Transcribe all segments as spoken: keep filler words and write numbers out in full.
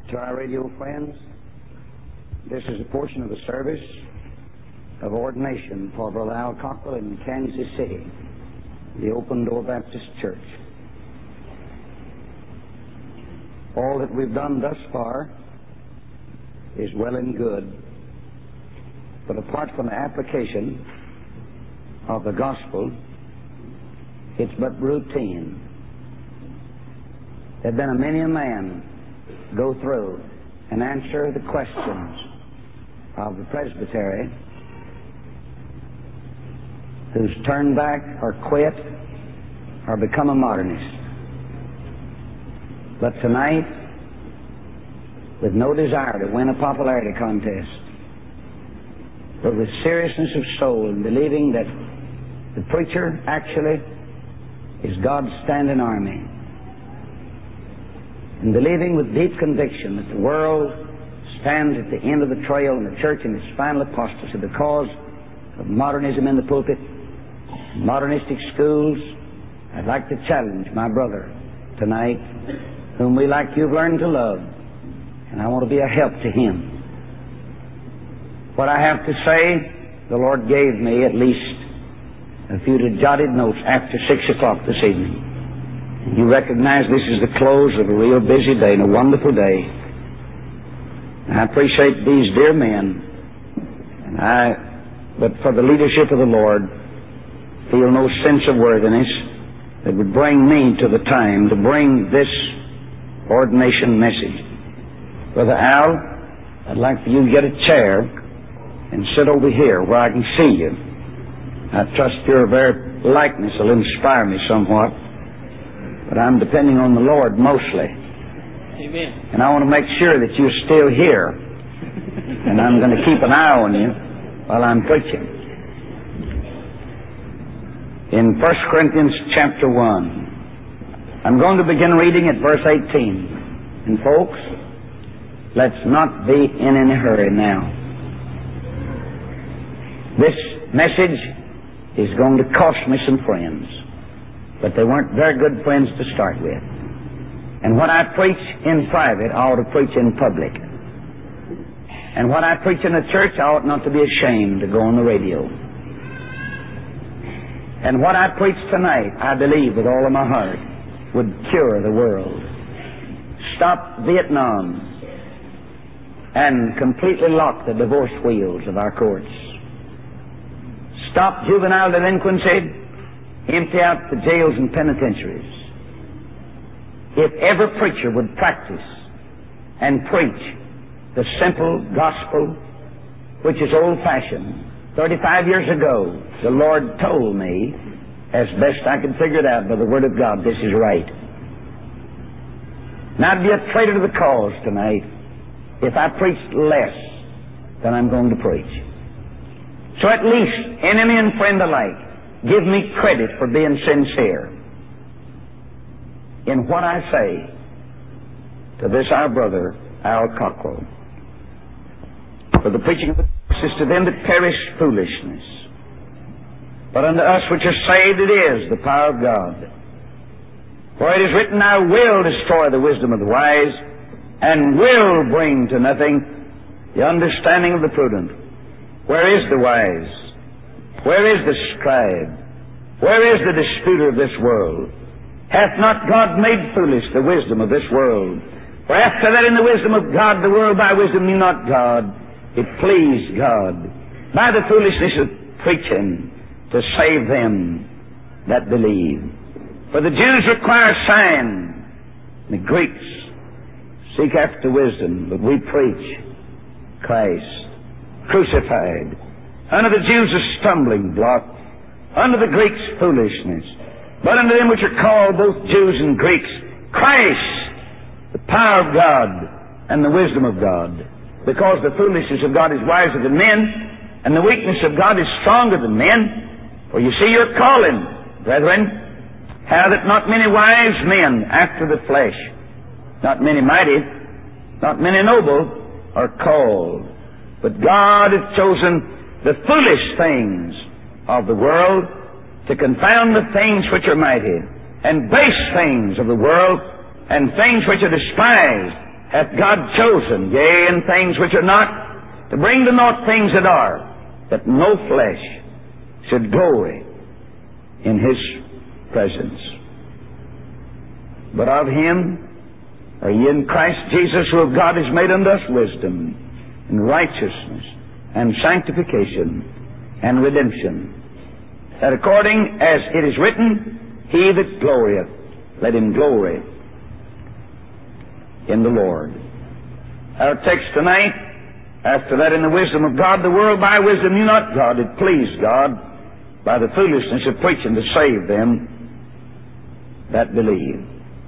To our radio friends, this is a portion of the service of ordination for Brother Al Cockrell in Kansas City, the Open Door Baptist Church. All that we've done thus far is well and good, but apart from the application of the gospel, it's but routine. There's been a many a man go through and answer the questions of the presbytery who's turned back or quit or become a modernist. But tonight, with no desire to win a popularity contest, but with seriousness of soul and believing that the preacher actually is God's standing army, and believing with deep conviction that the world stands at the end of the trail and the church in its final apostasy because of modernism in the pulpit, modernistic schools, I'd like to challenge my brother tonight, whom we, like you, have learned to love, and I want to be a help to him. What I have to say, the Lord gave me at least a few jotted notes after six o'clock this evening. You recognize this is the close of a real busy day and a wonderful day. And I appreciate these dear men, and I, but for the leadership of the Lord, feel no sense of worthiness that would bring me to the time to bring this ordination message. Brother Al, I'd like for you to get a chair and sit over here where I can see you. I trust your very likeness will inspire me somewhat, but I'm depending on the Lord mostly. Amen. And I want to make sure that you're still here, and I'm going to keep an eye on you while I'm preaching. In First Corinthians chapter one, I'm going to begin reading at verse eighteen. And folks, let's not be in any hurry now. This message is going to cost me some friends, but they weren't very good friends to start with. And what I preach in private, I ought to preach in public. And what I preach in the church, I ought not to be ashamed to go on the radio. And what I preach tonight, I believe with all of my heart, would cure the world. Stop Vietnam and completely lock the divorce wheels of our courts. Stop juvenile delinquency, empty out the jails and penitentiaries. If every preacher would practice and preach the simple gospel, which is old-fashioned. Thirty-five years ago, the Lord told me, as best I could figure it out by the Word of God, this is right. Now, I'd be a traitor to the cause tonight if I preached less than I'm going to preach. So at least, enemy and friend alike, give me credit for being sincere in what I say to this our brother, Al Cockrell. For the preaching of the cross is to them that perish foolishness, but unto us which are saved it is the power of God. For it is written, I will destroy the wisdom of the wise, and will bring to nothing the understanding of the prudent. Where is the wise? Where is the scribe? Where is the disputer of this world? Hath not God made foolish the wisdom of this world? For after that in the wisdom of God, the world by wisdom knew not God. It pleased God by the foolishness of preaching to save them that believe. For the Jews require a sign, the Greeks seek after wisdom, but we preach Christ crucified. Unto the Jews a stumbling block, unto the Greeks foolishness, but unto them which are called, both Jews and Greeks, Christ, the power of God and the wisdom of God. Because the foolishness of God is wiser than men, and the weakness of God is stronger than men. For you see your calling, brethren, how that not many wise men after the flesh, not many mighty, not many noble, are called. But God hath chosen the foolish things of the world to confound the things which are mighty, and base things of the world, and things which are despised, hath God chosen, yea, and things which are not, to bring to naught things that are, that no flesh should glory in His presence. But of Him are ye in Christ Jesus, who of God is made unto us wisdom, and righteousness, and sanctification, and redemption, that according as it is written, He that glorieth, let him glory in the Lord. Our text tonight, after that, in the wisdom of God, the world by wisdom knew not God. It pleased God by the foolishness of preaching to save them that believe.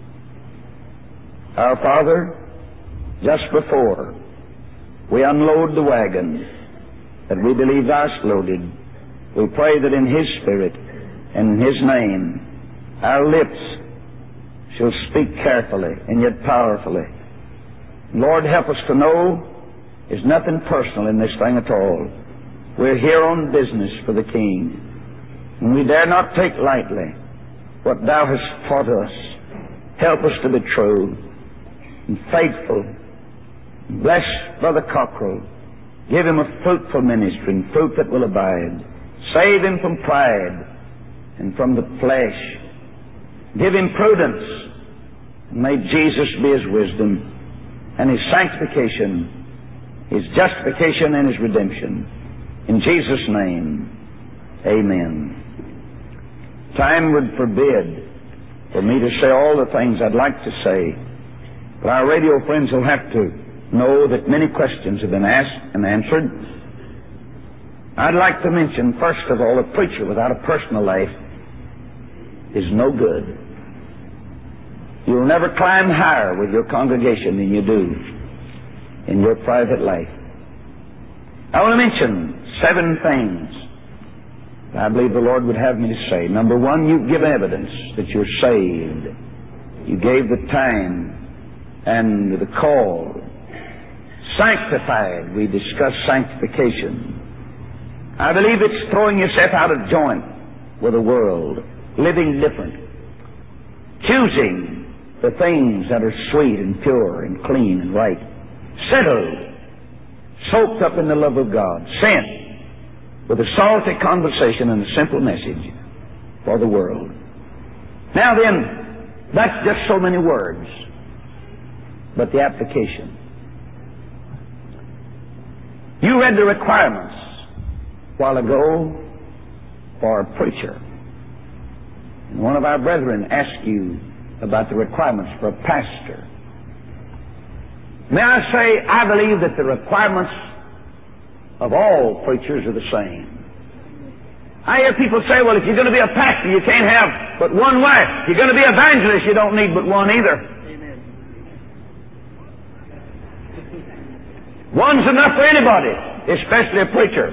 Our Father, just before we unload the wagon that we believe Thou'st loaded, we pray that in His Spirit and in His name our lips shall speak carefully and yet powerfully. Lord, help us to know there's nothing personal in this thing at all. We're here on business for the King, and we dare not take lightly what Thou hast taught us. Help us to be true and faithful. Bless Brother Cockrell. Give him a fruitful ministry and fruit that will abide. Save him from pride and from the flesh. Give him prudence. May Jesus be his wisdom and his sanctification, His justification and His redemption. In Jesus' name, amen. Time would forbid for me to say all the things I'd like to say, but our radio friends will have to know that many questions have been asked and answered. I'd like to mention, first of all, a preacher without a personal life is no good. You'll never climb higher with your congregation than you do in your private life. I want to mention seven things I believe the Lord would have me to say. Number one, you give evidence that you're saved. You gave the time and the call. Sanctified, we discussed sanctification. I believe it's throwing yourself out of joint with the world, living different, choosing the things that are sweet and pure and clean and right, settled, soaked up in the love of God, sent with a salty conversation and a simple message for the world. Now then, that's just so many words, but the application. You read the requirements a while ago for a preacher. And one of our brethren asked you about the requirements for a pastor. May I say, I believe that the requirements of all preachers are the same. I hear people say, well, if you're going to be a pastor, you can't have but one wife. If you're going to be an evangelist, you don't need but one either. Amen. One's enough for anybody, especially a preacher.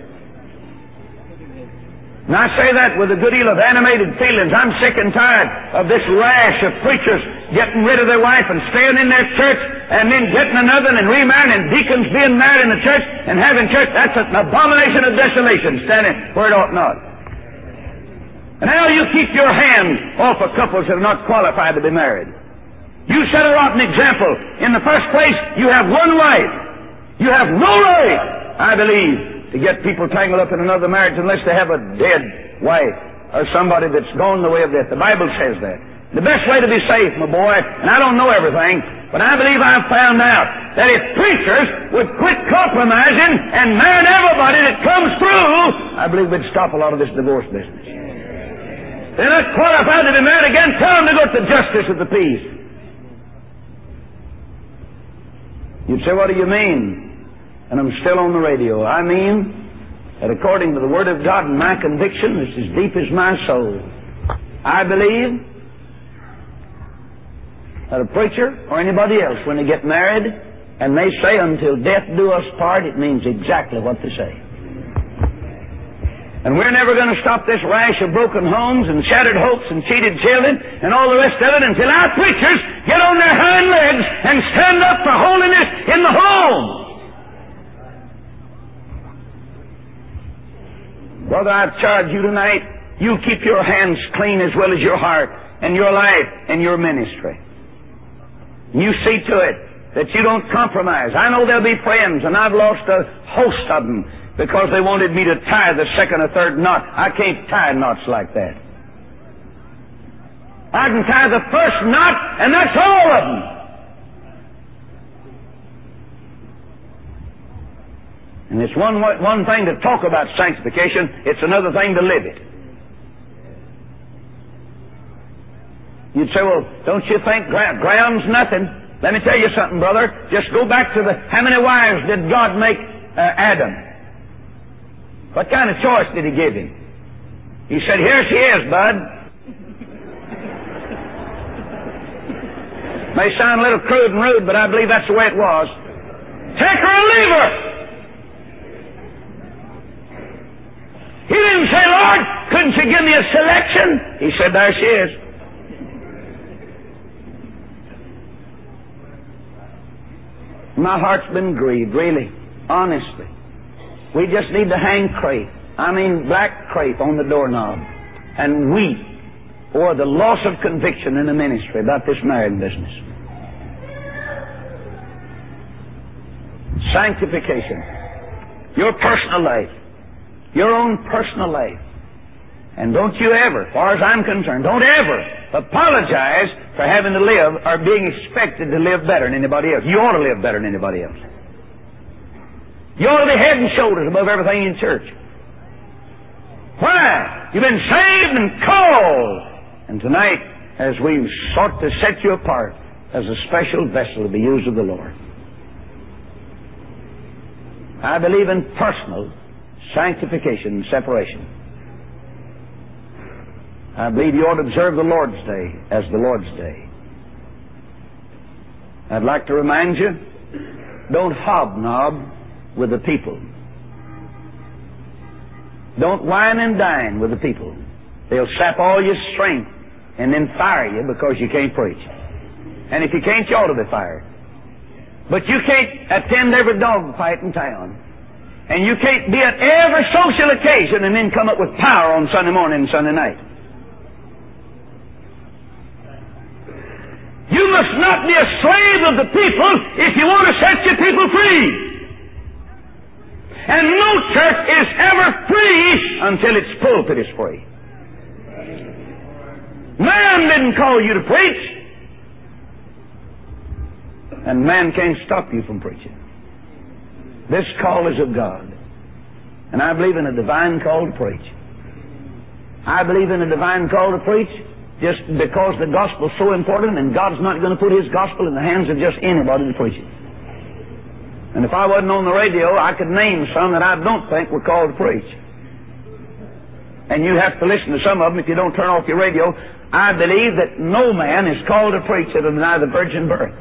And I say that with a good deal of animated feelings. I'm sick and tired of this rash of preachers getting rid of their wife and staying in their church and then getting another and remarrying, and deacons being married in the church and having church. That's an abomination of desolation, standing where it ought not. And now you keep your hand off of couples that are not qualified to be married. You set a rotten example. In the first place, you have one wife. You have no right, I believe, to get people tangled up in another marriage unless they have a dead wife or somebody that's gone the way of death. The Bible says that. The best way to be safe, my boy, and I don't know everything, but I believe I've found out that if preachers would quit compromising and marrying everybody that comes through, I believe we'd stop a lot of this divorce business. They're not qualified to be married again. Tell them to go to the justice of the peace. You'd say, what do you mean? And I'm still on the radio. I mean that according to the Word of God and my conviction, it's as deep as my soul. I believe that a preacher or anybody else, when they get married and they say, until death do us part, it means exactly what they say. And we're never going to stop this rash of broken homes and shattered hopes and cheated children and all the rest of it until our preachers get on their hind legs and stand up for holiness in the home. Brother, I charge you tonight, you keep your hands clean as well as your heart and your life and your ministry. You see to it that you don't compromise. I know there'll be friends, and I've lost a host of them because they wanted me to tie the second or third knot. I can't tie knots like that. I can tie the first knot, and that's all of them. And it's one, one thing to talk about sanctification, it's another thing to live it. You'd say, well, don't you think gra- ground's nothing? Let me tell you something, brother. Just go back to the, how many wives did God make uh, Adam? What kind of choice did He give him? He said, here she is, bud. May sound a little crude and rude, but I believe that's the way it was. Take her or leave her. He didn't say, Lord, couldn't you give me a selection? He said, there she is. My heart's been grieved, really, honestly. We just need to hang crepe, I mean black crepe on the doorknob, and weep over the loss of conviction in the ministry about this marriage business. Sanctification. Your personal life. Your own personal life. And don't you ever, as far as I'm concerned, don't ever apologize for having to live or being expected to live better than anybody else. You ought to live better than anybody else. You ought to be head and shoulders above everything in church. Why? You've been saved and called. And tonight, as we sought to set you apart as a special vessel to be used of the Lord, I believe in personal sanctification and separation. I believe you ought to observe the Lord's Day as the Lord's Day. I'd like to remind you, don't hobnob with the people. Don't wine and dine with the people. They'll sap all your strength and then fire you because you can't preach. And if you can't, you ought to be fired. But you can't attend every dog fight in town. And you can't be at every social occasion and then come up with power on Sunday morning and Sunday night. You must not be a slave of the people if you want to set your people free. And no church is ever free until its pulpit is free. Man didn't call you to preach. And man can't stop you from preaching. This call is of God. And I believe in a divine call to preach. I believe in a divine call to preach just because the gospel is so important, and God's not going to put His gospel in the hands of just anybody to preach it. And if I wasn't on the radio, I could name some that I don't think were called to preach. And you have to listen to some of them if you don't turn off your radio. I believe that no man is called to preach that will deny the virgin birth.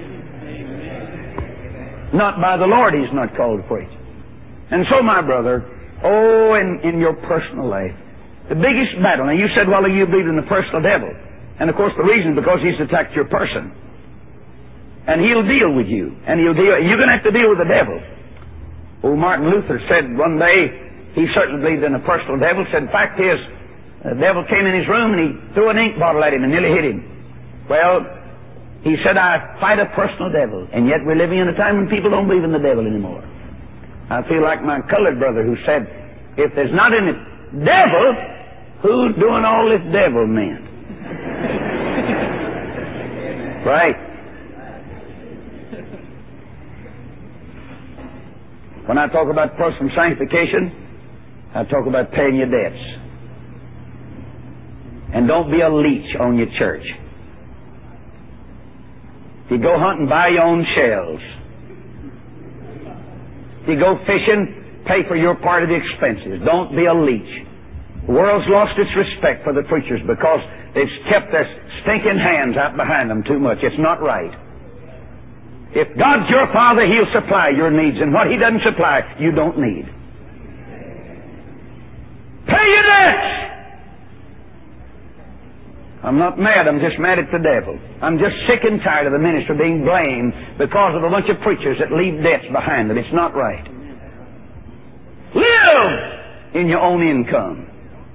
Not by the Lord he's not called to preach. And so, my brother, oh, in, in your personal life, the biggest battle, now you said, well, you believe in the personal devil. And of course the reason is because he's attacked your person. And he'll deal with you. And he'll deal, you're going to have to deal with the devil. Oh, Martin Luther said one day, he certainly believed in a personal devil, said, in fact, his the devil came in his room and he threw an ink bottle at him and nearly hit him. Well, he said, I fight a personal devil. And yet we're living in a time when people don't believe in the devil anymore. I feel like my colored brother who said, if there's not any devil, who's doing all this devil meant? Right. When I talk about personal sanctification, I talk about paying your debts. And don't be a leech on your church. If you go hunting, buy your own shells. If you go fishing, pay for your part of the expenses. Don't be a leech. The world's lost its respect for the preachers because they've kept their stinking hands out behind them too much. It's not right. If God's your Father, He'll supply your needs, and what He doesn't supply, you don't need. Pay your debts! I'm not mad, I'm just mad at the devil. I'm just sick and tired of the ministry being blamed because of a bunch of preachers that leave debts behind them. It's not right. Live in your own income.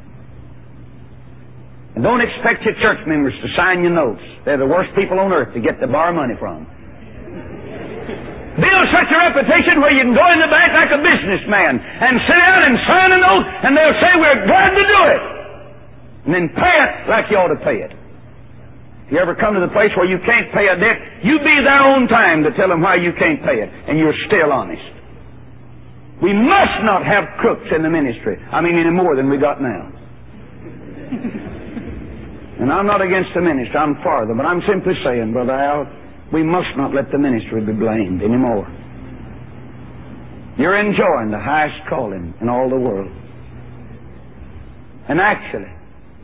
And don't expect your church members to sign your notes. They're the worst people on earth to get to borrow money from. Build such a reputation where you can go in the bank like a businessman and sit down and sign a note, and they'll say, we're glad to do it. And then pay it like you ought to pay it. If you ever come to the place where you can't pay a debt, you be there on time to tell them why you can't pay it, and you're still honest. We must not have crooks in the ministry. I mean, any more than we got now. And I'm not against the ministry, I'm for them, but I'm simply saying, Brother Al, we must not let the ministry be blamed anymore. You're enjoying the highest calling in all the world. And actually,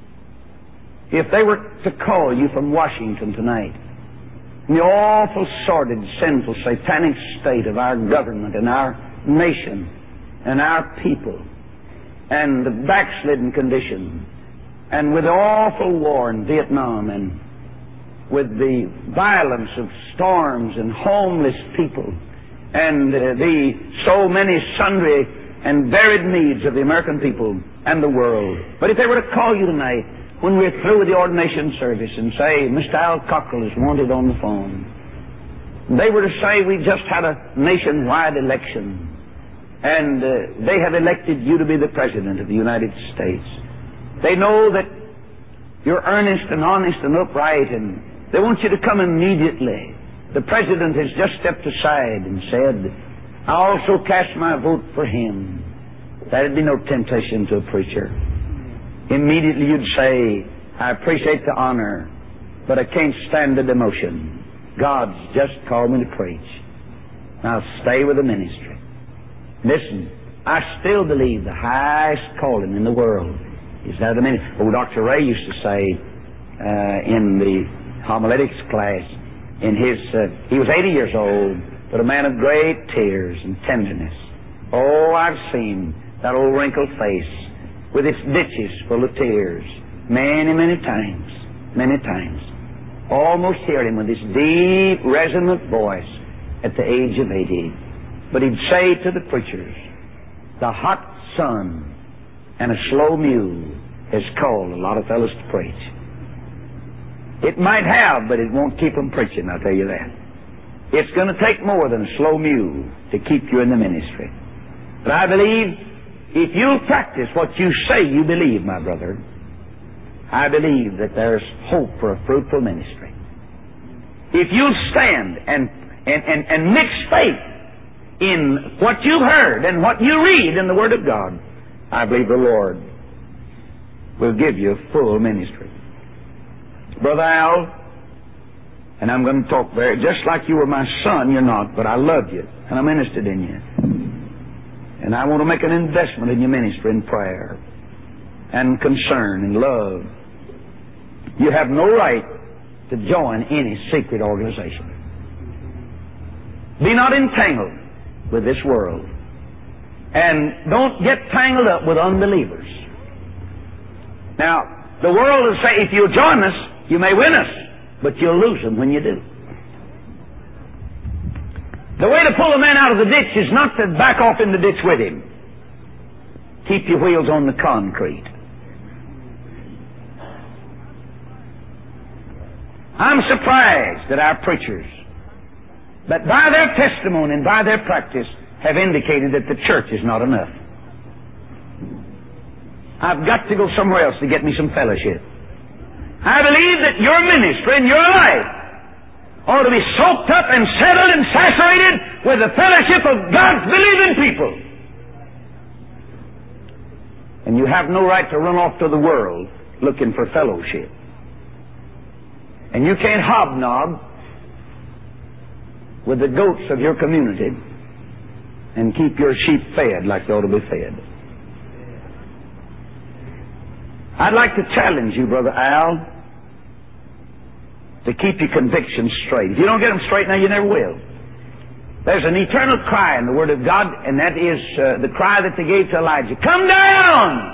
if they were to call you from Washington tonight, in the awful, sordid, sinful, satanic state of our government and our nation and our people, and the backslidden condition, and with the awful war in Vietnam, and with the violence of storms and homeless people, and uh, the so many sundry and varied needs of the American people and the world. But if they were to call you tonight, when we're through with the ordination service, and say, Mister Al Cockrell is wanted on the phone, they were to say, we just had a nationwide election, and uh, they have elected you to be the President of the United States. They know that you're earnest and honest and upright, and they want you to come immediately. The President has just stepped aside and said, I also cast my vote for him. That'd be no temptation to a preacher. Immediately you'd say, I appreciate the honor, but I can't stand the demotion. God's just called me to preach. Now stay with the ministry. Listen, I still believe the highest calling in the world is that of the ministry. Oh, Doctor Ray used to say uh, in the homiletics class, in his, uh, he was eighty years old, but a man of great tears and tenderness. Oh, I've seen that old wrinkled face with its ditches full of tears many, many times, many times. Almost heard him with his deep, resonant voice at the age of eighty. But he'd say to the preachers, the hot sun and a slow mule has called a lot of fellows to preach. It might have, but it won't keep them preaching, I'll tell you that. It's going to take more than a slow mule to keep you in the ministry. But I believe if you'll practice what you say you believe, my brother, I believe that there's hope for a fruitful ministry. If you'll stand and, and, and, and mix faith in what you've heard and what you read in the Word of God, I believe the Lord will give you a full ministry. Brother Al, and I'm going to talk very, just like you were my son, you're not, but I love you, and I'm interested in you. And I want to make an investment in your ministry in prayer and concern and love. You have no right to join any secret organization. Be not entangled with this world. And don't get tangled up with unbelievers. Now, the world will say, if you join us, you may win us, but you'll lose them when you do. The way to pull a man out of the ditch is not to back off in the ditch with him. Keep your wheels on the concrete. I'm surprised that our preachers, that by their testimony and by their practice, have indicated that the church is not enough. I've got to go somewhere else to get me some fellowship. I believe that your ministry and your life ought to be soaked up and settled and saturated with the fellowship of God's believing people. And you have no right to run off to the world looking for fellowship. And you can't hobnob with the goats of your community and keep your sheep fed like they ought to be fed. I'd like to challenge you, Brother Al, to keep your convictions straight. If you don't get them straight now, you never will. There's an eternal cry in the Word of God, and that is uh, the cry that they gave to Elijah. Come down!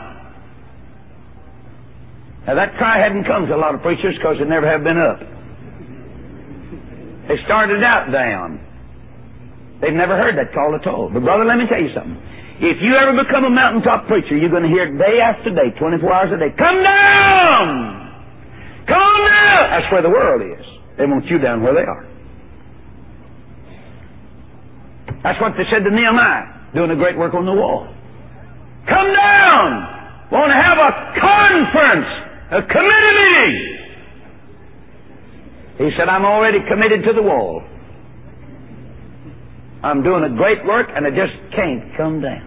Now that cry hadn't come to a lot of preachers because they never have been up. They started out down. They've never heard that call at all. But brother, let me tell you something. If you ever become a mountaintop preacher, you're going to hear day after day, twenty-four hours a day, come down! Come down! That's where the world is. They want you down where they are. That's what they said to Nehemiah, doing a great work on the wall. Come down! Want to have a conference, a committee meeting. He said, I'm already committed to the wall. I'm doing a great work and I just can't come down.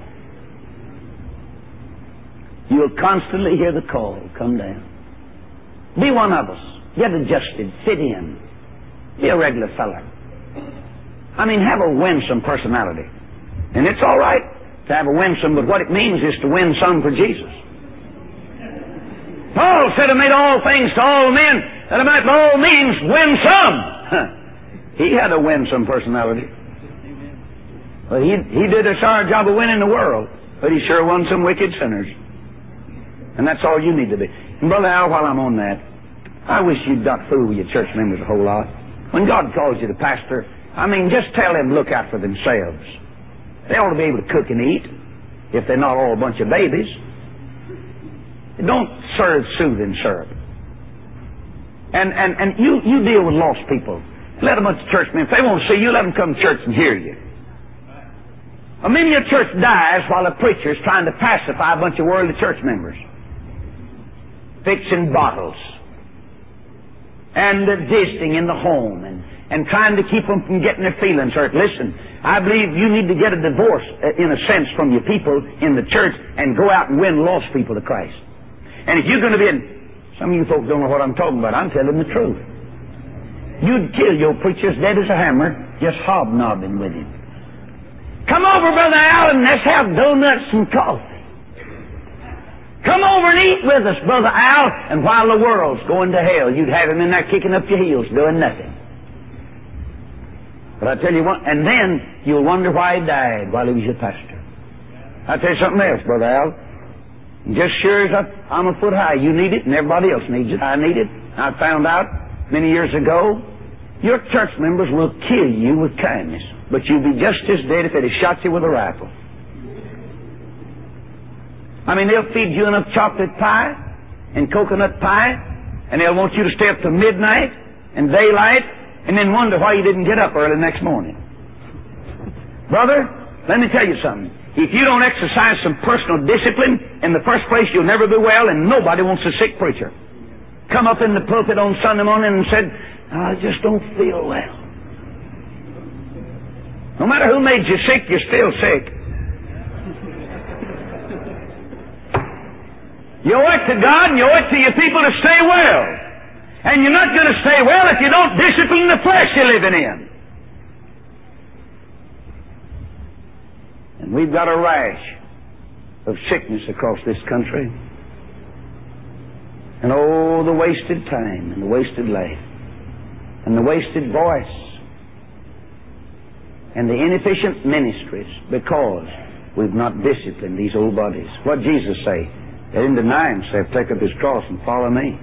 You'll constantly hear the call, come down. Be one of us. Get adjusted. Fit in. Be a regular fella. I mean, have a winsome personality. And it's all right to have a winsome, but what it means is to win some for Jesus. Paul said, I made all things to all men, that I might by all means win some. He had a winsome personality. But he, he did a sorry job of winning the world, but he sure won some wicked sinners. And that's all you need to be. And Brother Al, while I'm on that, I wish you'd not fool your church members a whole lot. When God calls you to pastor, I mean, just tell them look out for themselves. They ought to be able to cook and eat, if they're not all a bunch of babies. Don't serve soothing syrup. And, and, and you, you deal with lost people. Let a bunch of church men, if they won't see you, let them come to church and hear you. A many a church dies while a preacher is trying to pacify a bunch of worldly church members. Fixing bottles. And uh, visiting in the home. And, and trying to keep them from getting their feelings hurt. Listen, I believe you need to get a divorce, uh, in a sense, from your people in the church and go out and win lost people to Christ. And if you're going to be in... Some of you folks don't know what I'm talking about. I'm telling the truth. You'd kill your preacher as dead as a hammer just hobnobbing with him. Come over, Brother Al, and let's have donuts and coffee. Come over and eat with us, Brother Al, and while the world's going to hell, you'd have him in there kicking up your heels, doing nothing. But I tell you what, and then you'll wonder why he died while he was your pastor. I'll tell you something else, Brother Al. Just sure as I'm a foot high, you need it, and everybody else needs it. I need it. I found out many years ago, your church members will kill you with kindness, but you'll be just as dead if they'd have shot you with a rifle. I mean, they'll feed you enough chocolate pie and coconut pie, and they'll want you to stay up till midnight and daylight, and then wonder why you didn't get up early the next morning. Brother, let me tell you something. If you don't exercise some personal discipline, in the first place you'll never be well, and nobody wants a sick preacher. Come up in the pulpit on Sunday morning and said, I just don't feel well. No matter who made you sick, you're still sick. You owe it to God and you owe it to your people to stay well. And you're not going to stay well if you don't discipline the flesh you're living in. And we've got a rash of sickness across this country. And oh, the wasted time and the wasted life and the wasted voice and the inefficient ministries because we've not disciplined these old bodies. What did Jesus say? Let him deny himself, take up his cross and follow me.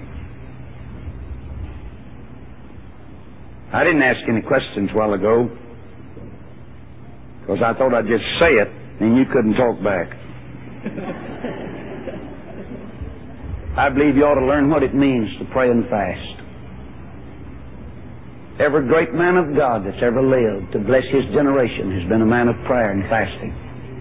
I didn't ask any questions a while ago because I thought I'd just say it and you couldn't talk back. I believe you ought to learn what it means to pray and fast. Every great man of God that's ever lived to bless his generation has been a man of prayer and fasting.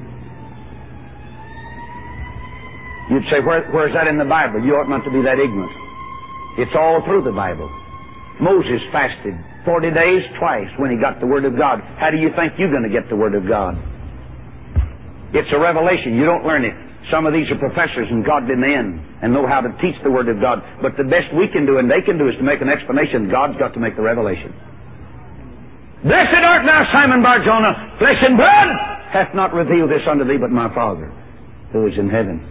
You'd say, Where, where's that in the Bible? You ought not to be that ignorant. It's all through the Bible. Moses fasted forty days twice when he got the Word of God. How do you think you're going to get the Word of God? It's a revelation. You don't learn it. Some of these are professors and godly men and know how to teach the Word of God. But the best we can do and they can do is to make an explanation. God's got to make the revelation. Blessed art thou, Simon Bar-Jonah. Flesh and blood hath not revealed this unto thee, but my Father who is in heaven.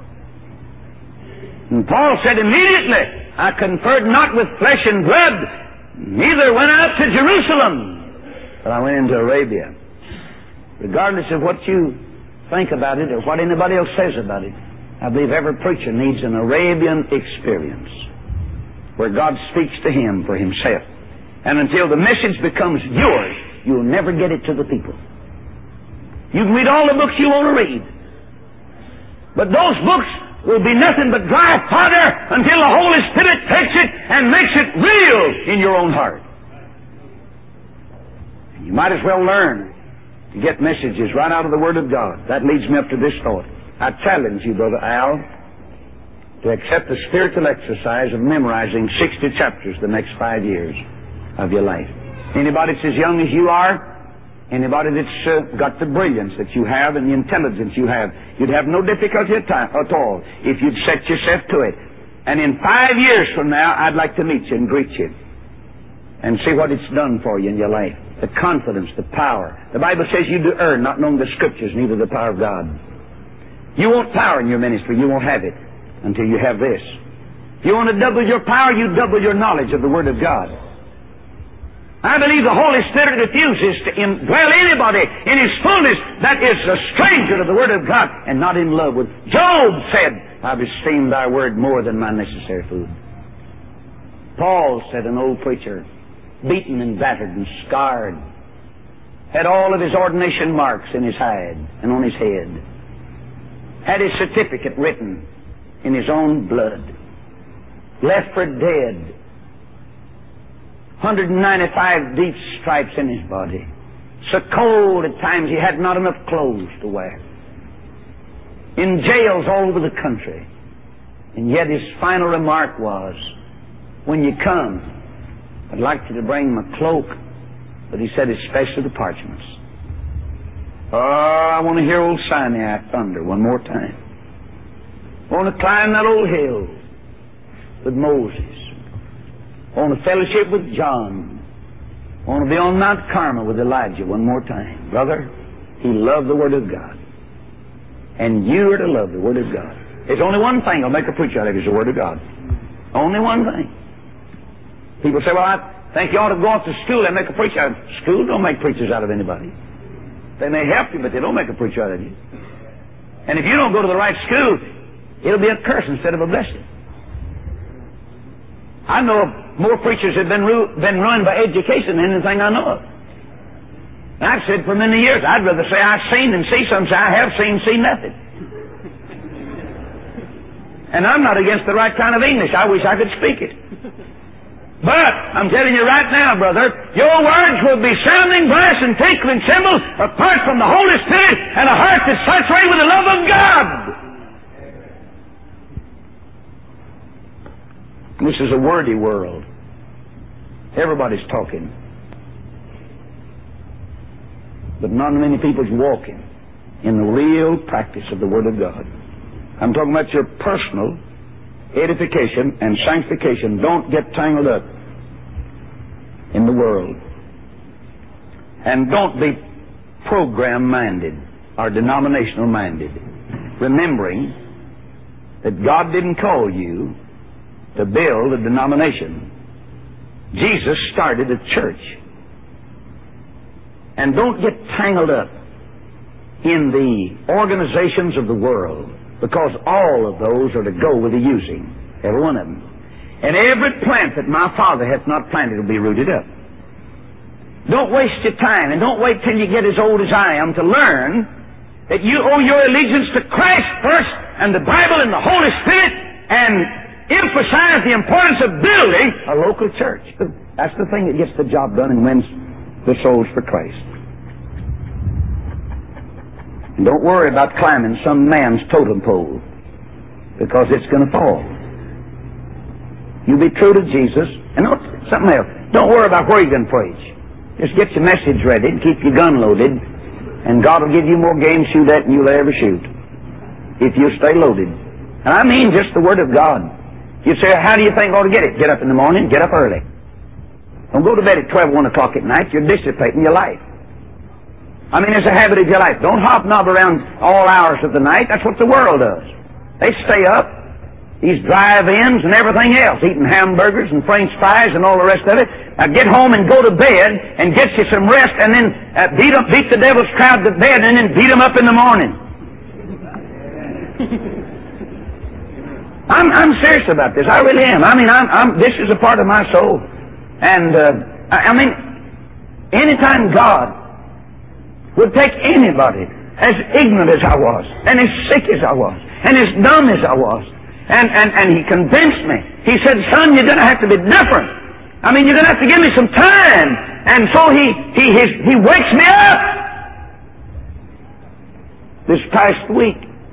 And Paul said immediately, I conferred not with flesh and blood, neither went I up to Jerusalem, but I went into Arabia. Regardless of what you think about it or what anybody else says about it, I believe every preacher needs an Arabian experience where God speaks to him for himself. And until the message becomes yours, you'll never get it to the people. You can read all the books you want to read, but those books will be nothing but dry fodder until the Holy Spirit takes it and makes it real in your own heart. And you might as well learn You get messages right out of the Word of God. That leads me up to this thought. I challenge you, Brother Al, to accept the spiritual exercise of memorizing sixty chapters the next five years of your life. Anybody that's as young as you are, anybody that's uh, got the brilliance that you have and the intelligence you have, you'd have no difficulty at, time, at all if you'd set yourself to it. And in five years from now, I'd like to meet you and greet you and see what it's done for you in your life. The confidence, the power. The Bible says you do err, not knowing the Scriptures, neither the power of God. You want power in your ministry, you won't have it until you have this. If you want to double your power, you double your knowledge of the Word of God. I believe the Holy Spirit refuses to indwell anybody in His fullness that is a stranger to the Word of God and not in love with. Job said, I've esteemed thy word more than my necessary food. Paul said, an old preacher, beaten and battered and scarred, had all of his ordination marks in his hide and on his head, had his certificate written in his own blood, left for dead, one hundred ninety-five deep stripes in his body, so cold at times he had not enough clothes to wear, in jails all over the country. And yet his final remark was, when you come, I'd like you to bring my cloak, but he said especially the parchments. Oh, I want to hear old Sinai thunder one more time. I want to climb that old hill with Moses. I want to fellowship with John. I want to be on Mount Carmel with Elijah one more time. Brother, he loved the Word of God. And you are to love the Word of God. There's only one thing that'll make a preacher out of you, is the Word of God. Only one thing. People say, well, I think you ought to go off to school and make a preacher out of you. School don't make preachers out of anybody. They may help you, but they don't make a preacher out of you. And if you don't go to the right school, it'll be a curse instead of a blessing. I know of more preachers that have been, ru- been ruined by education than anything I know of. And I've said for many years, I'd rather say I've seen than see something. I have seen, see nothing. And I'm not against the right kind of English. I wish I could speak it. But I'm telling you right now, brother, your words will be sounding brass and tinkling cymbals apart from the Holy Spirit and a heart that's saturated with the love of God. This is a wordy world. Everybody's talking. But not many people's walking in the real practice of the Word of God. I'm talking about your personal edification and sanctification. Don't get tangled up in the world. And don't be program-minded or denominational-minded, remembering that God didn't call you to build a denomination. Jesus started a church. And don't get tangled up in the organizations of the world, because all of those are to go with the using, every one of them. And every plant that my Father hath not planted will be rooted up. Don't waste your time, and don't wait till you get as old as I am to learn that you owe your allegiance to Christ first, and the Bible and the Holy Spirit, and emphasize the importance of building a local church. That's the thing that gets the job done and wins the souls for Christ. And don't worry about climbing some man's totem pole, because it's going to fall. You be true to Jesus, and don't, something else. Don't worry about where you're going to preach. Just get your message ready and keep your gun loaded, and God will give you more game shoot at than you'll ever shoot if you stay loaded. And I mean just the Word of God. You say, how do you think I ought to get it? Get up in the morning, get up early. Don't go to bed at twelve, one o'clock at night. You're dissipating your life. I mean, it's a habit of your life. Don't hobnob around all hours of the night. That's what the world does. They stay up, these drive-ins and everything else, eating hamburgers and French fries and all the rest of it. Now get home and go to bed and get you some rest, and then uh, beat up, beat the devil's crowd to bed, and then beat them up in the morning. I'm, I'm serious about this. I really am. I mean, I'm, I'm, this is a part of my soul. And, uh, I, I mean, anytime God would take anybody as ignorant as I was, and as sick as I was, and as dumb as I was, and, and, and He convinced me. He said, son, you're going to have to be different. I mean, you're going to have to give me some time. And so He, he, his, he wakes me up. This past week,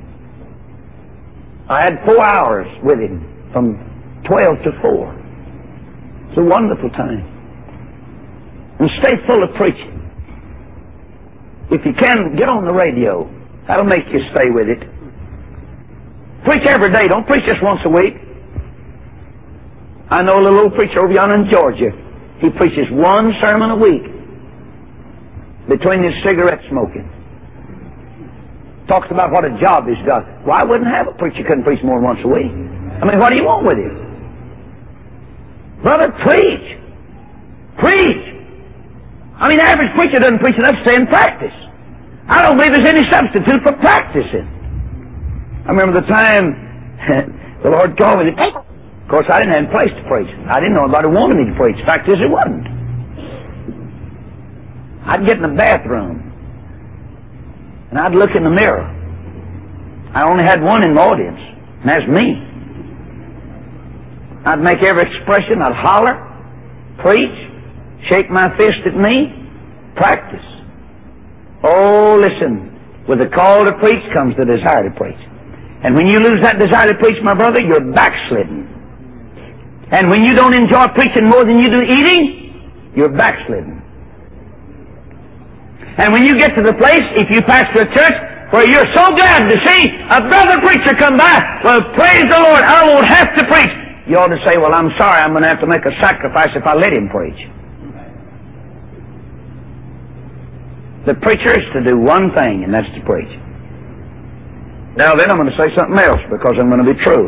I had four hours with him from twelve to four. It's a wonderful time. And stay full of preaching. If you can, get on the radio. That'll make you stay with it. Preach every day. Don't preach just once a week. I know a little old preacher over yonder in Georgia. He preaches one sermon a week between his cigarette smoking. Talks about what a job he's got. Well, I wouldn't have a preacher couldn't preach more than once a week. I mean, what do you want with him? Brother, preach. Preach. I mean, the average preacher doesn't preach enough to stay in practice. I don't believe there's any substitute for practicing. I remember the time the Lord called me to preach. Of course, I didn't have a place to preach. I didn't know anybody wanted me to preach. The fact is, it wasn't. I'd get in the bathroom, and I'd look in the mirror. I only had one in the audience, and that's me. I'd make every expression. I'd holler, preach, shake my fist at me, practice. Oh, listen, with the call to preach comes the desire to preach. And when you lose that desire to preach, my brother, you're backslidden. And when you don't enjoy preaching more than you do eating, you're backslidden. And when you get to the place, if you pastor a church where you're so glad to see a brother preacher come by, well, praise the Lord, I won't have to preach. You ought to say, well, I'm sorry, I'm going to have to make a sacrifice if I let him preach. The preacher is to do one thing, and that's to preach. Now then, I'm going to say something else because I'm going to be true.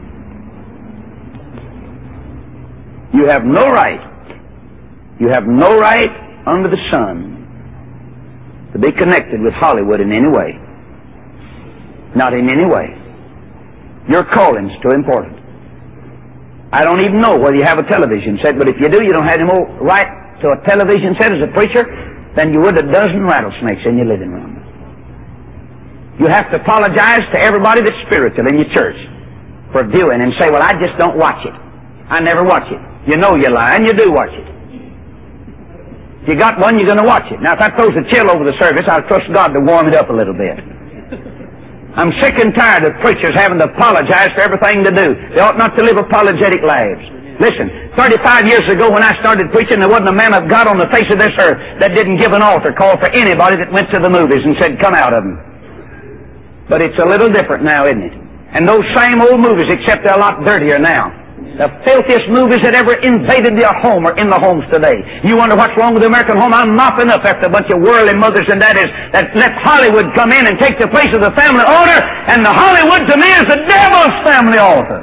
You have no right, you have no right under the sun to be connected with Hollywood in any way. Not in any way. Your calling's too important. I don't even know whether you have a television set, but if you do, you don't have any more right to a television set as a preacher than you would a dozen rattlesnakes in your living room. You have to apologize to everybody that's spiritual in your church for viewing and say, well, I just don't watch it. I never watch it. You know you're lying, you do watch it. If you got one, you're going to watch it. Now, if that throws a chill over the service, I'll trust God to warm it up a little bit. I'm sick and tired of preachers having to apologize for everything to do. They ought not to live apologetic lives. Listen, thirty-five years ago when I started preaching, there wasn't a man of God on the face of this earth that didn't give an altar call for anybody that went to the movies and said, come out of them. But it's a little different now, isn't it? And those same old movies, except they're a lot dirtier now. The filthiest movies that ever invaded your home are in the homes today. You wonder what's wrong with the American home? I'm mopping up after a bunch of worldly mothers and daddies that let Hollywood come in and take the place of the family altar, and the Hollywood to me is the devil's family altar.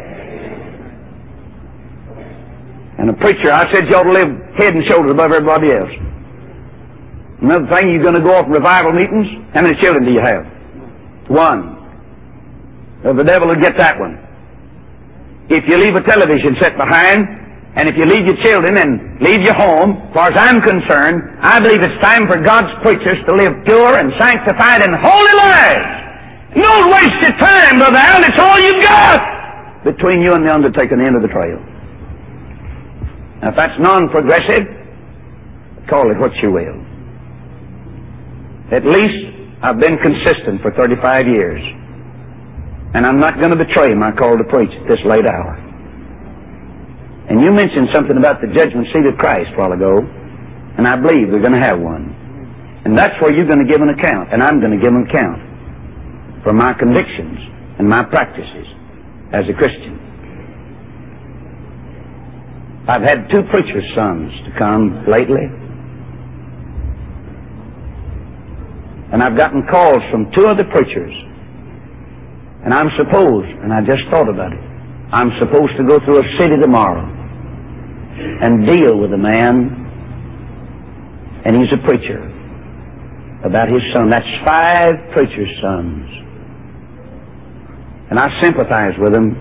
And a preacher, I said you ought to live head and shoulders above everybody else. Another thing, you're going to go off revival meetings. How many children do you have? One. Well, the devil will get that one. If you leave a television set behind, and if you leave your children and leave your home, as far as I'm concerned, I believe it's time for God's preachers to live pure and sanctified and holy lives. Don't waste your time, Brother Al. It's all you've got between you and the undertaker and the end of the trail. Now, if that's non-progressive, call it what you will. At least I've been consistent for thirty-five years. And I'm not going to betray my call to preach at this late hour. And you mentioned something about the judgment seat of Christ a while ago, and I believe we're going to have one. And that's where you're going to give an account, and I'm going to give an account for my convictions and my practices as a Christian. I've had two preachers' sons to come lately, and I've gotten calls from two other preachers. And I'm supposed, and I just thought about it, I'm supposed to go through a city tomorrow and deal with a man, and he's a preacher, about his son. That's five preachers' sons. And I sympathize with them.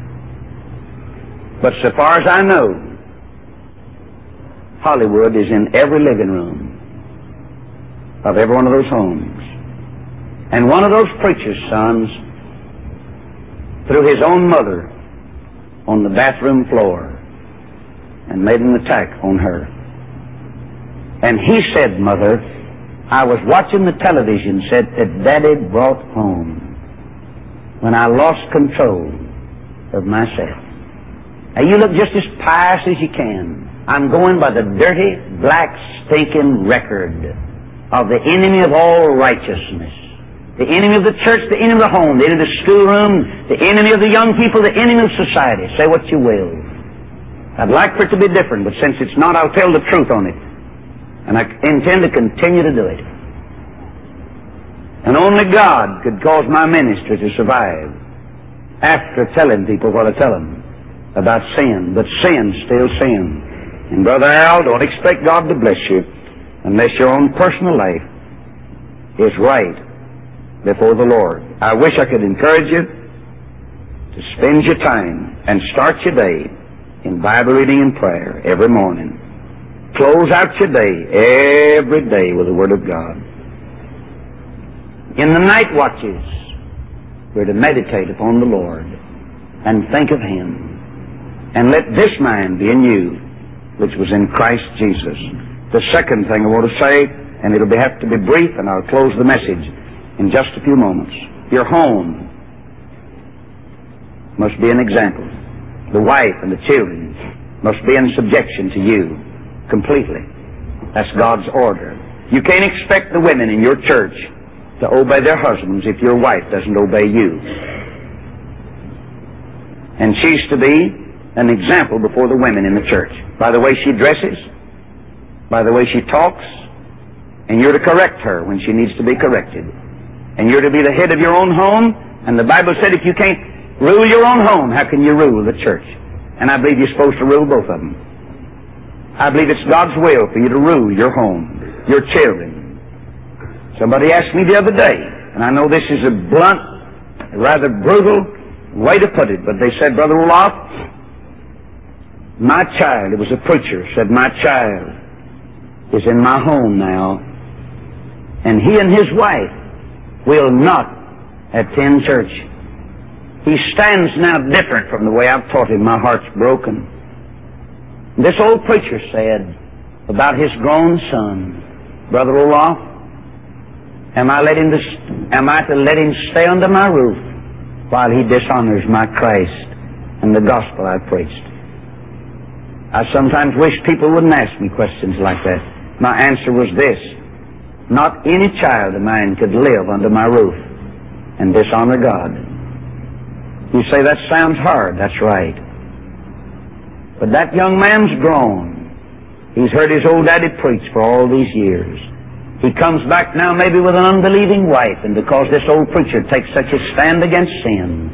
But so far as I know, Hollywood is in every living room of every one of those homes. And one of those preachers' sons, threw his own mother on the bathroom floor and made an attack on her. And he said, Mother, I was watching the television set that Daddy brought home when I lost control of myself. Now you look just as pious as you can. I'm going by the dirty, black, stinking record of the enemy of all righteousness. The enemy of the church, the enemy of the home, the enemy of the schoolroom, the enemy of the young people, the enemy of society. Say what you will. I'd like for it to be different, but since it's not, I'll tell the truth on it. And I intend to continue to do it. And only God could cause my ministry to survive after telling people what I tell them about sin. But sin's still sin. And Brother Al, don't expect God to bless you unless your own personal life is right before the Lord. I wish I could encourage you to spend your time and start your day in Bible reading and prayer every morning. Close out your day every day with the Word of God. In the night watches, we're to meditate upon the Lord and think of Him. And let this mind be in you, which was in Christ Jesus. The second thing I want to say, and it'll have to be brief, and I'll close the message in just a few moments. Your home must be an example. The wife and the children must be in subjection to you completely. That's God's order. You can't expect the women in your church to obey their husbands if your wife doesn't obey you. And she's to be an example before the women in the church. By the way she dresses, by the way she talks, and you're to correct her when she needs to be corrected. And you're to be the head of your own home, and the Bible said if you can't rule your own home, how can you rule the church? And I believe you're supposed to rule both of them. I believe it's God's will for you to rule your home, your children. Somebody asked me the other day, and I know this is a blunt, a rather brutal way to put it, but they said, Brother Olaf, my child, it was a preacher, said, my child is in my home now, and he and his wife will not attend church. He stands now different from the way I've taught him. My heart's broken. This old preacher said about his grown son, Brother Olaf, am I, let him to, am I to let him stay under my roof while he dishonors my Christ and the gospel I've preached? I sometimes wish people wouldn't ask me questions like that. My answer was this: not any child of mine could live under my roof and dishonor God. You say that sounds hard. That's right. But that young man's grown. He's heard his old daddy preach for all these years. He comes back now maybe with an unbelieving wife, and because this old preacher takes such a stand against sin,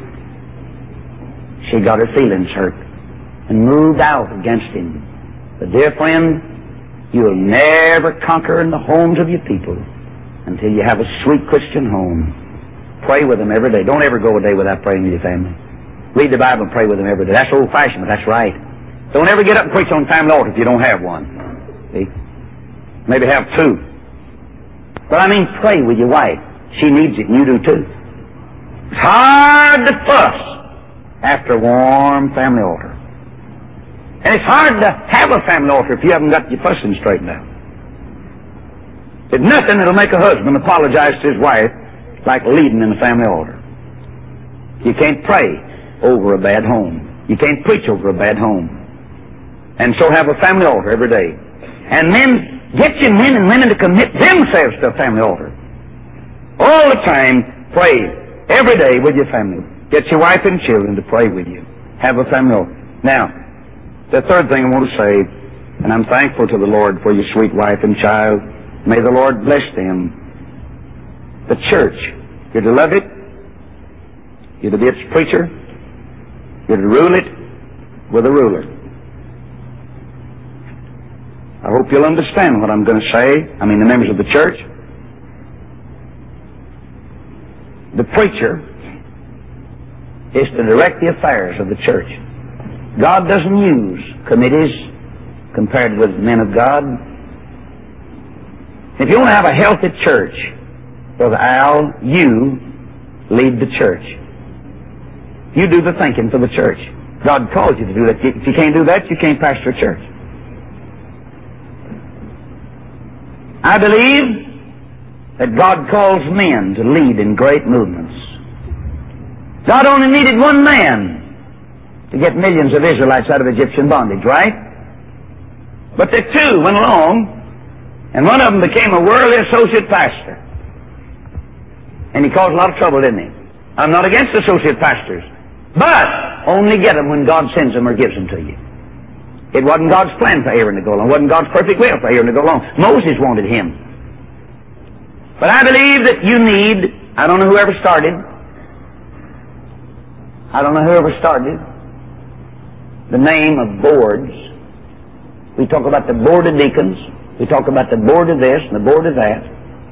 she got her feelings hurt and moved out against him. But dear friend, you'll never conquer in the homes of your people until you have a sweet Christian home. Pray with them every day. Don't ever go a day without praying with your family. Read the Bible and pray with them every day. That's old-fashioned, but that's right. Don't ever get up and preach on family altar if you don't have one. See? Maybe have two. But I mean, pray with your wife. She needs it, and you do too. It's hard to fuss after a warm family altar. And it's hard to have a family altar if you haven't got your fussing straightened out. There's nothing that'll make a husband apologize to his wife like leading in the family altar. You can't pray over a bad home. You can't preach over a bad home. And so have a family altar every day. And then get your men and women to commit themselves to a family altar. All the time, pray every day with your family. Get your wife and children to pray with you. Have a family altar. Now, the third thing I want to say, and I'm thankful to the Lord for your sweet wife and child. May the Lord bless them. The church, you're to love it. You're to be its preacher. You're to rule it with a ruler. I hope you'll understand what I'm going to say. I mean, the members of the church. The preacher is to direct the affairs of the church. God doesn't use committees compared with men of God. If you want to have a healthy church, Brother Al, you lead the church. You do the thinking for the church. God calls you to do that. If you can't do that, you can't pastor a church. I believe that God calls men to lead in great movements. God only needed one man to get millions of Israelites out of Egyptian bondage, right? But the two went along, and one of them became a worldly associate pastor. And he caused a lot of trouble, didn't he? I'm not against associate pastors, but only get them when God sends them or gives them to you. It wasn't God's plan for Aaron to go along. It wasn't God's perfect will for Aaron to go along. Moses wanted him. But I believe that you need, I don't know whoever started, I don't know whoever started the name of boards. We talk about the board of deacons. We talk about the board of this and the board of that.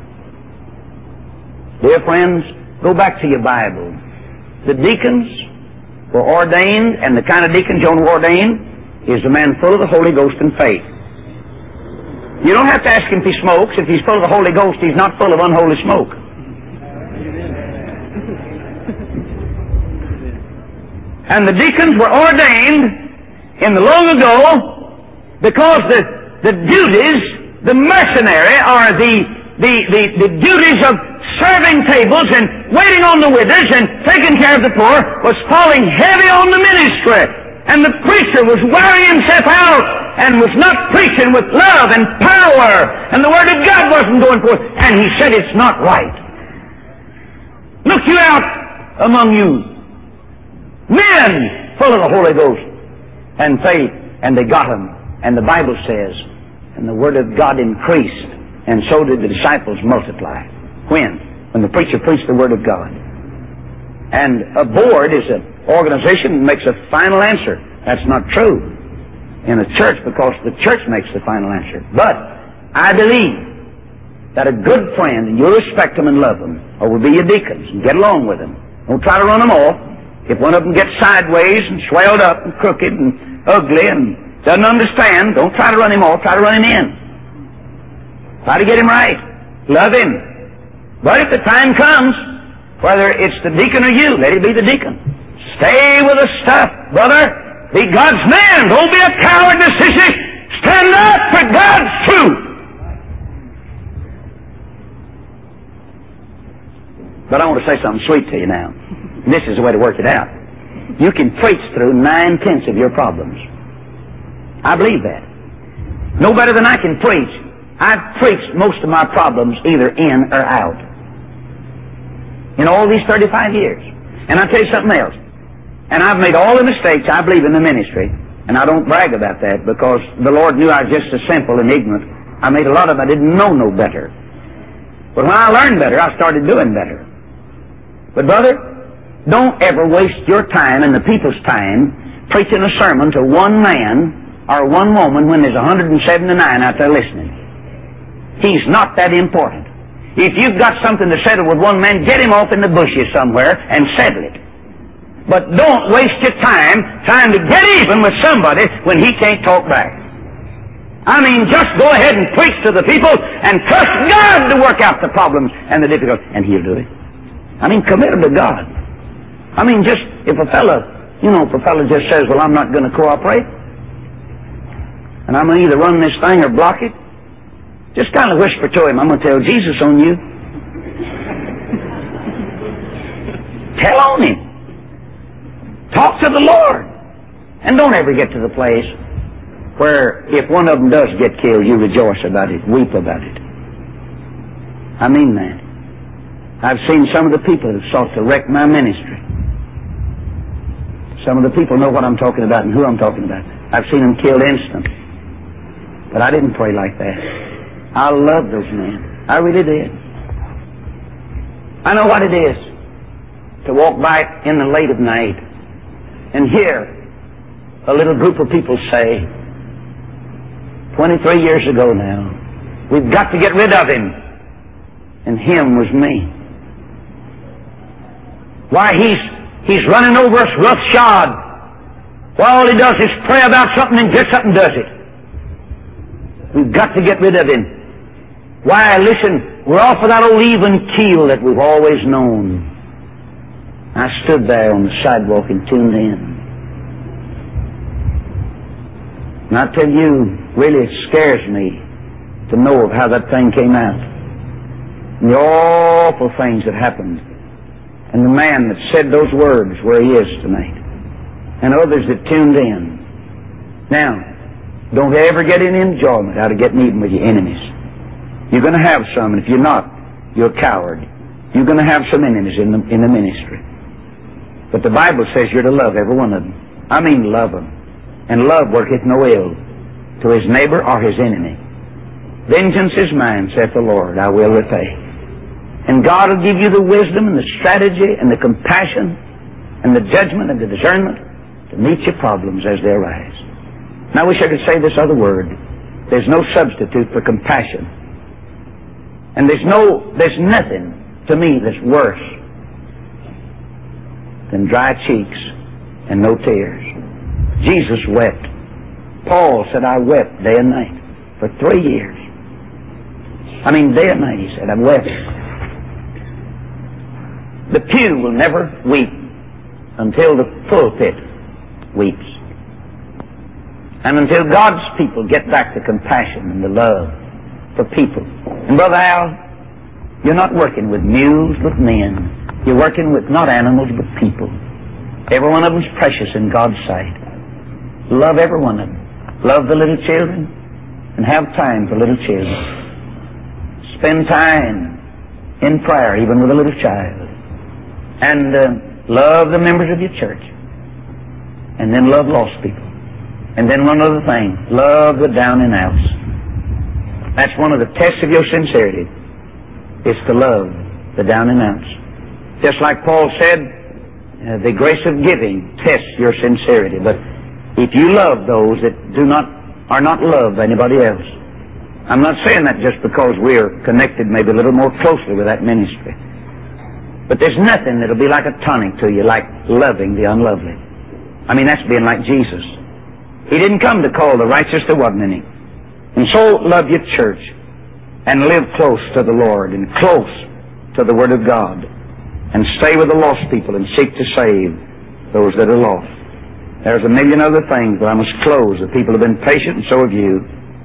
Dear friends, go back to your Bible. The deacons were ordained, and the kind of deacon Jonah ordained is a man full of the Holy Ghost and faith. You don't have to ask him if he smokes. If he's full of the Holy Ghost, he's not full of unholy smoke. And the deacons were ordained in the long ago because the, the duties, the mercenary, or the, the, the, the duties of serving tables and waiting on the widows and taking care of the poor was falling heavy on the ministry. And the preacher was wearing himself out and was not preaching with love and power, and the Word of God wasn't going forth. And he said, it's not right. Look you out among you, men full of the Holy Ghost and faith, and they got him. And the Bible says, and the Word of God increased, and so did the disciples multiply. When? When the preacher preached the Word of God. And a board is an organization that makes a final answer. That's not true in a church, because the church makes the final answer. But I believe that a good friend, and you'll respect them and love them, or will be your deacons, and get along with them. Don't try to run them off. If one of them gets sideways and swelled up and crooked and ugly and doesn't understand, don't try to run him off. Try to run him in. Try to get him right. Love him. But if the time comes, whether it's the deacon or you, let it be the deacon. Stay with the stuff, brother. Be God's man. Don't be a coward in the city. Stand up for God's truth. But I want to say something sweet to you now. This is the way to work it out. You can preach through nine-tenths of your problems. I believe that. No better than I can preach. I've preached most of my problems either in or out in all these thirty-five years. And I'll tell you something else. And I've made all the mistakes, I believe, in the ministry. And I don't brag about that, because the Lord knew I was just as simple and ignorant. I made a lot of them I didn't know no better. But when I learned better, I started doing better. But brother, don't ever waste your time and the people's time preaching a sermon to one man or one woman when there's one hundred seventy-nine out there listening. He's not that important. If you've got something to settle with one man, get him off in the bushes somewhere and settle it. But don't waste your time trying to get even with somebody when he can't talk back. I mean, just go ahead and preach to the people and trust God to work out the problems and the difficulties, and He'll do it. I mean, commit them to God. I mean, just if a fellow, you know, if a fellow just says, well, I'm not going to cooperate, and I'm going to either run this thing or block it, just kind of whisper to him, I'm going to tell Jesus on you. Tell on him. Talk to the Lord. And don't ever get to the place where if one of them does get killed, you rejoice about it, weep about it. I mean that. I've seen some of the people who sought to wreck my ministry. Some of the people know what I'm talking about and who I'm talking about. I've seen them killed instantly. But I didn't pray like that. I love those men. I really did. I know what it is to walk by in the late of night and hear a little group of people say, twenty-three years ago now, we've got to get rid of him. And him was me. Why, he's he's running over us roughshod. Why, all he does is pray about something and gets up and does it. We've got to get rid of him. Why, listen, we're off of that old even keel that we've always known. I stood there on the sidewalk and tuned in. And I tell you, really it scares me to know of how that thing came out. and the awful things that happened, and the man that said those words where he is tonight, and others that tuned in. Now, don't ever get any enjoyment out of getting even with your enemies. You're going to have some, and if you're not, you're a coward. You're going to have some enemies in the, in the ministry. But the Bible says you're to love every one of them. I mean love them. And love worketh no ill to his neighbor or his enemy. Vengeance is mine, saith the Lord, I will repay. And God will give you the wisdom and the strategy and the compassion and the judgment and the discernment to meet your problems as they arise. Now I wish I could say this other word. There's no substitute for compassion. And there's no, there's nothing to me that's worse than dry cheeks and no tears. Jesus wept. Paul said, I wept day and night for three years. I mean, day and night, he said, I've wept. The pew will never weep until the pulpit weeps. And until God's people get back the compassion and the love for people. And Brother Al, you're not working with mules but men. You're working with not animals but people. Every one of them's precious in God's sight. Love every one of them. Love the little children and have time for little children. Spend time in prayer even with a little child. And uh, love the members of your church. And then love lost people. And then one other thing, love the down and outs. That's one of the tests of your sincerity, is to love the down and outs. Just like Paul said, uh, the grace of giving tests your sincerity. But if you love those that do not are not loved by anybody else, I'm not saying that just because we're connected maybe a little more closely with that ministry. But there's nothing that'll be like a tonic to you like loving the unlovely. I mean, that's being like Jesus. He didn't come to call the righteous, there wasn't any. And so love your church and live close to the Lord and close to the Word of God and stay with the lost people and seek to save those that are lost. There's a million other things, but I must close. The people have been patient, and so have you.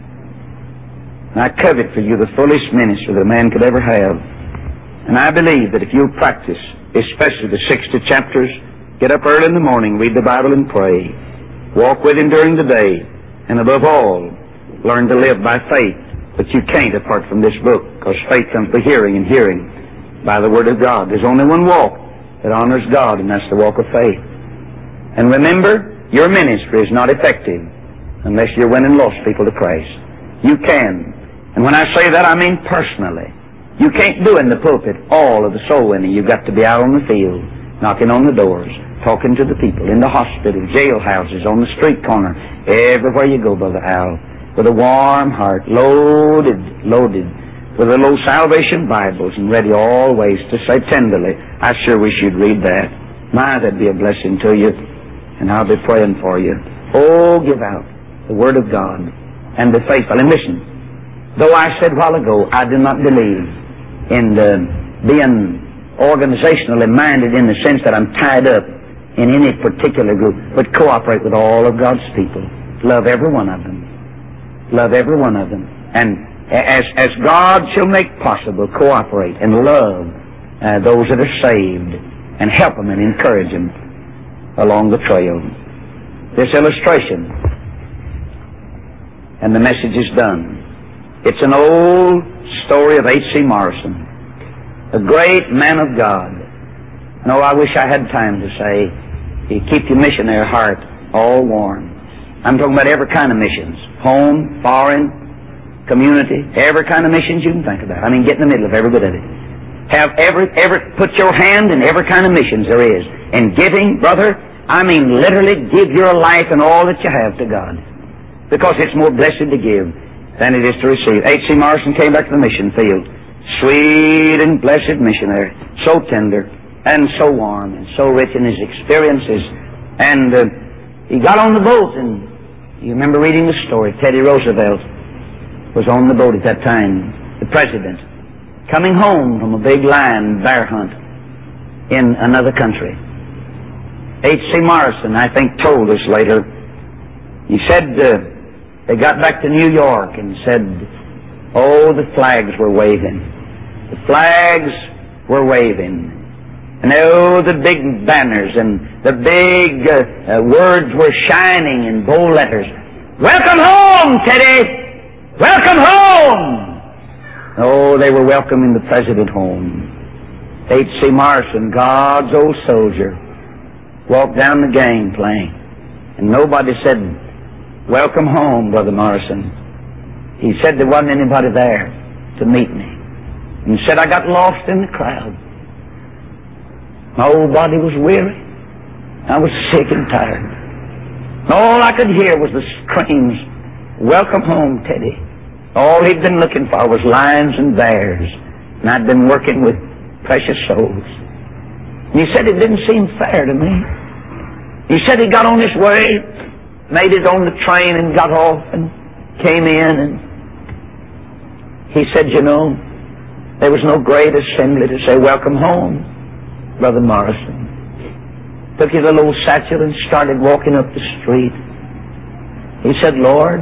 And I covet for you the fullest ministry that a man could ever have. And I believe that if you'll practice, especially the sixty chapters, get up early in the morning, read the Bible and pray, walk with Him during the day, and above all, learn to live by faith. But you can't apart from this book, because faith comes by hearing, and hearing by the Word of God. There's only one walk that honors God, and that's the walk of faith. And remember, your ministry is not effective unless you're winning lost people to Christ. You can. And when I say that, I mean personally. You can't do in the pulpit all of the soul winning. You've got to be out on the field, knocking on the doors, talking to the people, in the hospital, jailhouses, on the street corner, everywhere you go, Brother Al, with a warm heart, loaded, loaded, with the little salvation Bibles, and ready always to say tenderly, I sure wish you'd read that. My, that'd be a blessing to you, and I'll be praying for you. Oh, give out the Word of God and be faithful. And listen, though I said a while ago, I do not believe in the being organizationally minded in the sense that I'm tied up in any particular group, but cooperate with all of God's people. Love every one of them. Love every one of them. And as, as God shall make possible, cooperate and love uh, those that are saved and help them and encourage them along the trail. This illustration, and the message is done. It's an old story of H C Morrison, a great man of God. No, I wish I had time to say, you keep your missionary heart all warm. I'm talking about every kind of missions, home, foreign, community, every kind of missions you can think about. I mean, get in the middle of every bit of it. Have every, every, put your hand in every kind of missions there is. And giving, brother, I mean literally give your life and all that you have to God. Because it's more blessed to give than it is to receive. H C Morrison came back to the mission field. Sweet and blessed missionary. So tender and so warm and so rich in his experiences. And uh, he got on the boat, and you remember reading the story. Teddy Roosevelt was on the boat at that time, the president, coming home from a big lion bear hunt in another country. H C Morrison, I think, told us later, he said uh, they got back to New York and said, oh, the flags were waving. The flags were waving. And oh, the big banners and the big uh, uh, words were shining in bold letters. Welcome home, Teddy! Welcome home! Oh, they were welcoming the President home. H C Morrison, God's old soldier, walked down the gangplank. And nobody said, welcome home, Brother Morrison. He said there wasn't anybody there to meet me. And he said, I got lost in the crowd. My old body was weary. I was sick and tired. And all I could hear was the screams, welcome home, Teddy. All he'd been looking for was lions and bears. And I'd been working with precious souls. And he said it didn't seem fair to me. He said he got on his way, made it on the train and got off and came in, and he said, you know, there was no great assembly to say, welcome home, Brother Morrison. Took his little old satchel and started walking up the street. He said, Lord,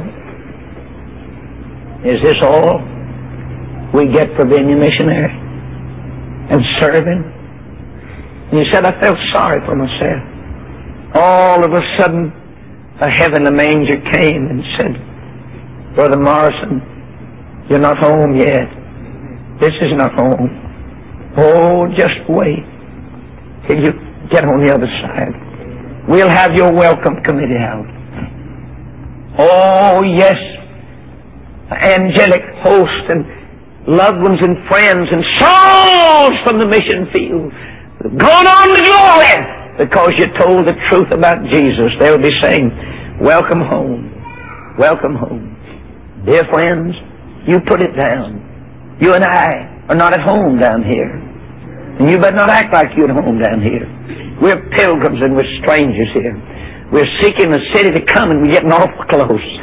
is this all we get for being a missionary and serving? And he said, I felt sorry for myself. All of a sudden, a heavenly manger came and said, Brother Morrison, you're not home yet. This is not home. Oh, just wait till you get on the other side. We'll have your welcome committee out. Oh, yes, angelic host and loved ones and friends and souls from the mission field going on to glory because you told the truth about Jesus. They'll be saying, welcome home, welcome home. Dear friends, you put it down. You and I are not at home down here. And you better not act like you're at home down here. We're pilgrims and we're strangers here. We're seeking the city to come and we're getting awful close.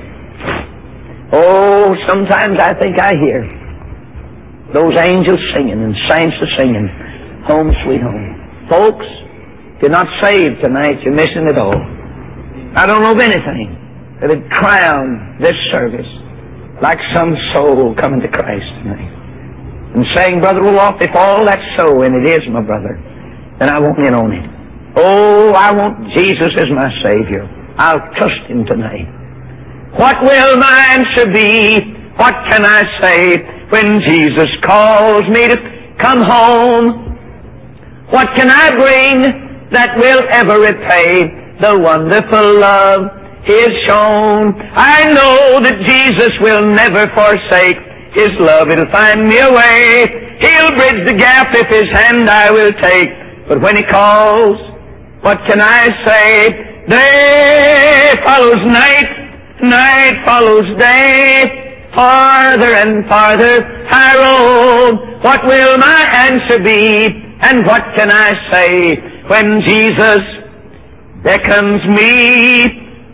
Oh, sometimes I think I hear those angels singing and saints are singing, home sweet home. Folks, if you're not saved tonight, you're missing it all. I don't know of anything that would crown this service like some soul coming to Christ tonight and saying, Brother Roloff, if all that's so, and it is, my brother, then I won't in on it. Oh, I want Jesus as my Savior. I'll trust Him tonight. What will my answer be? What can I say when Jesus calls me to come home? What can I bring that will ever repay the wonderful love He has shown? I know that Jesus will never forsake His love. It'll find me a way. He'll bridge the gap if His hand I will take. But when He calls, what can I say? Day follows night, night follows day. Farther and farther I roam. What will my answer be? And what can I say when Jesus beckons me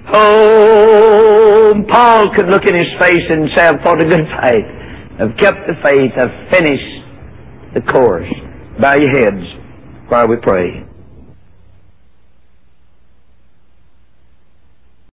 home? Paul could look in his face and say, I've fought a good fight. I've kept the faith. I've finished the course. Bow your heads while we pray.